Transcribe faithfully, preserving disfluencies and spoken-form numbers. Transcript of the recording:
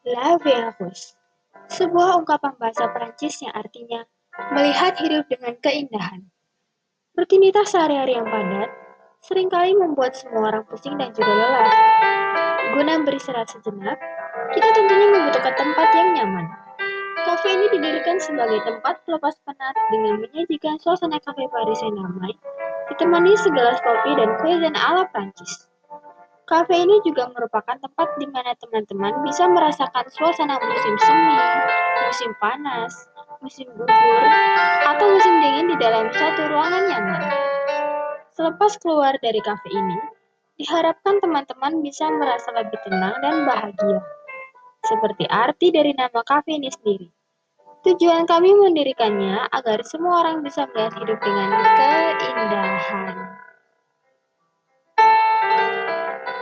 La Vie Rose, sebuah ungkapan bahasa Prancis yang artinya melihat hidup dengan keindahan. Rutinitas sehari-hari yang padat seringkali membuat semua orang pusing dan juga lelah. Guna beristirahat sejenak, kita tentunya membutuhkan tempat yang nyaman. Kafe ini didirikan sebagai tempat pelepas penat dengan menyajikan suasana kafe Paris yang damai, ditemani segelas kopi dan kue dan ala Prancis. Kafe ini juga merupakan tempat di mana teman-teman bisa merasakan suasana musim semi, musim panas, musim gugur, atau musim dingin di dalam satu ruangan nyaman. Selepas keluar dari kafe ini, diharapkan teman-teman bisa merasa lebih tenang dan bahagia, seperti arti dari nama kafe ini sendiri. Tujuan kami mendirikannya agar semua orang bisa melihat hidup dengan keindahan.